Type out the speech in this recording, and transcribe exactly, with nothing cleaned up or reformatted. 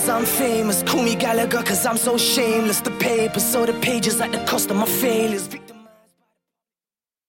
I'm famous. Call me Gallagher cause I'm so shameless. The paper, so the pages at the cost of my failures.